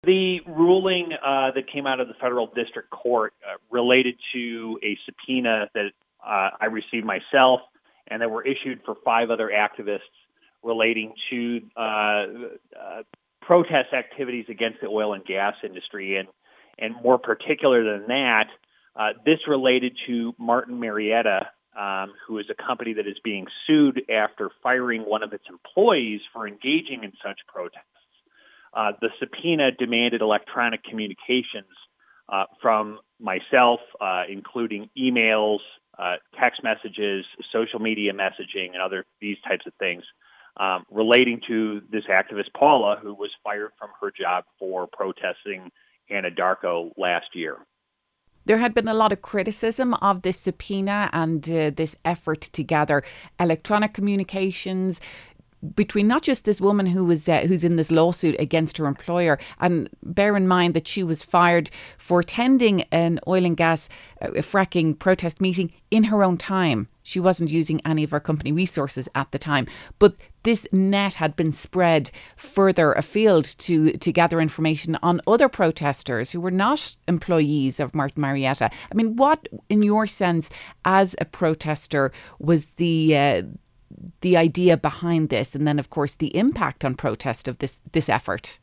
The ruling that came out of the federal district court related to a subpoena that I received myself and that were issued for 5 other activists relating to protest activities against the oil and gas industry. And more particular than that, this related to Martin Marietta, who is a company that is being sued after firing one of its employees for engaging in such protests. The subpoena demanded electronic communications from myself, including emails, text messages, social media messaging, and these types of things relating to this activist, Paula, who was fired from her job for protesting Anadarko last year. There had been a lot of criticism of this subpoena and this effort to gather electronic communications between not just this woman who's in this lawsuit against her employer, and bear in mind that she was fired for attending an oil and gas fracking protest meeting in her own time. She wasn't using any of her company resources at the time. But this net had been spread further afield to gather information on other protesters who were not employees of Martin Marietta. I mean, what, in your sense, as a protester, was the idea behind this, and then, of course, the impact on protest of this effort?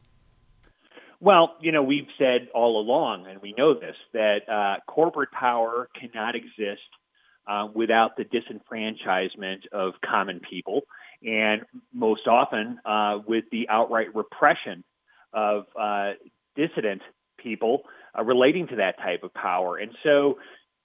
Well, we've said all along, and we know this, that corporate power cannot exist without the disenfranchisement of common people, and most often with the outright repression of dissident people relating to that type of power. And so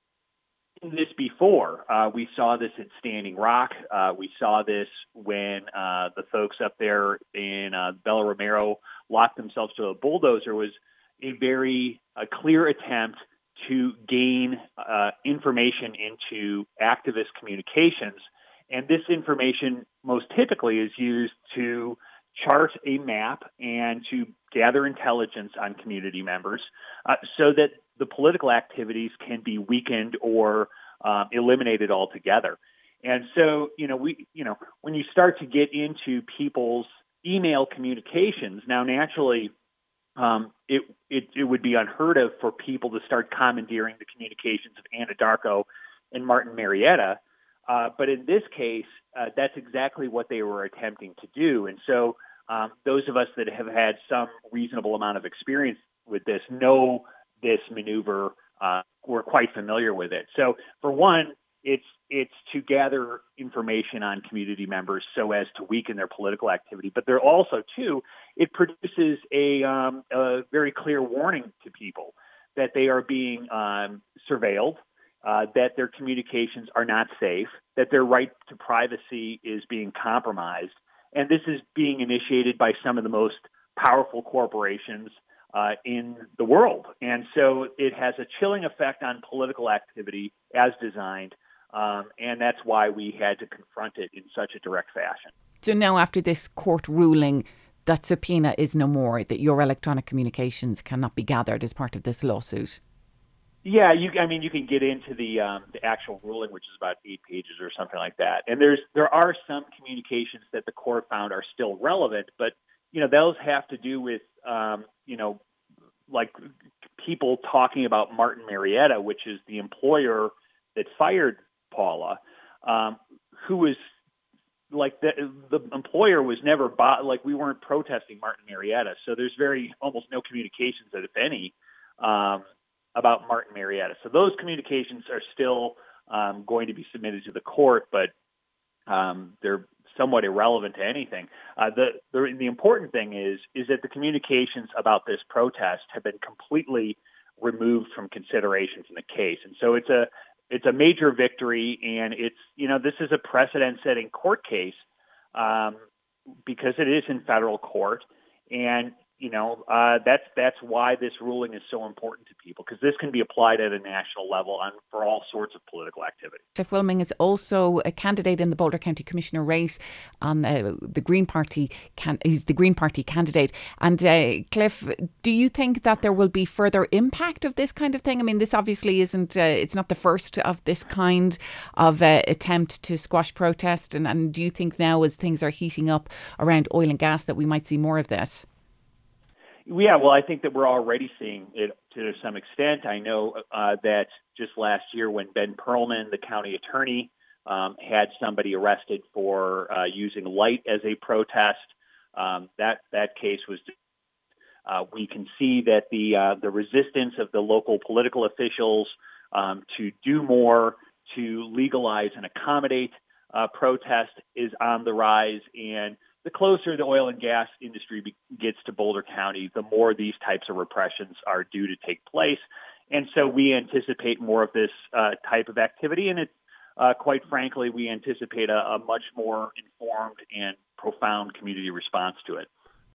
this before. We saw this at Standing Rock. We saw this when the folks up there in Bella Romero locked themselves to a bulldozer. Was a very clear attempt to gain information into activist communications. And this information most typically is used to chart a map and to gather intelligence on community members so that the political activities can be weakened or eliminated altogether. And so, when you start to get into people's email communications, now naturally, it would be unheard of for people to start commandeering the communications of Anadarko and Martin Marietta. But in this case, that's exactly what they were attempting to do. And so those of us that have had some reasonable amount of experience with this know this maneuver. We're quite familiar with it. So for one, it's to gather information on community members so as to weaken their political activity. But there also, too, it produces a very clear warning to people that they are being surveilled, that their communications are not safe, that their right to privacy is being compromised. And this is being initiated by some of the most powerful corporations in the world. And so it has a chilling effect on political activity as designed. And that's why we had to confront it in such a direct fashion. So now, after this court ruling, that subpoena is no more, that your electronic communications cannot be gathered as part of this lawsuit? Yeah, you can get into the actual ruling, which is about 8 pages or something like that. And there are some communications that the court found are still relevant, but those have to do with like people talking about Martin Marietta, which is the employer that fired Paula, who was like the employer was never like we weren't protesting Martin Marietta, so there's almost no communications, if any, about Martin Marietta. So those communications are still going to be submitted to the court, but they're somewhat irrelevant to anything. The important thing is that the communications about this protest have been completely removed from consideration from the case, and so it's a major victory, and this is a precedent-setting court case because it is in federal court, and that's why this ruling is so important to people, because this can be applied at a national level for all sorts of political activity. Cliff Wilming is also a candidate in the Boulder County Commissioner race on the Green Party. He's the Green Party candidate. And Cliff, do you think that there will be further impact of this kind of thing? I mean, this obviously isn't, it's not the first of this kind of attempt to squash protest. And do you think now, as things are heating up around oil and gas, that we might see more of this? Yeah, well, I think that we're already seeing it to some extent. I know that just last year when Ben Perlman, the county attorney, had somebody arrested for using light as a protest, that case was. We can see that the resistance of the local political officials to do more to legalize and accommodate protest is on the rise, and the closer the oil and gas industry gets to Boulder County, the more these types of repressions are due to take place. And so we anticipate more of this type of activity. And quite frankly, we anticipate a much more informed and profound community response to it.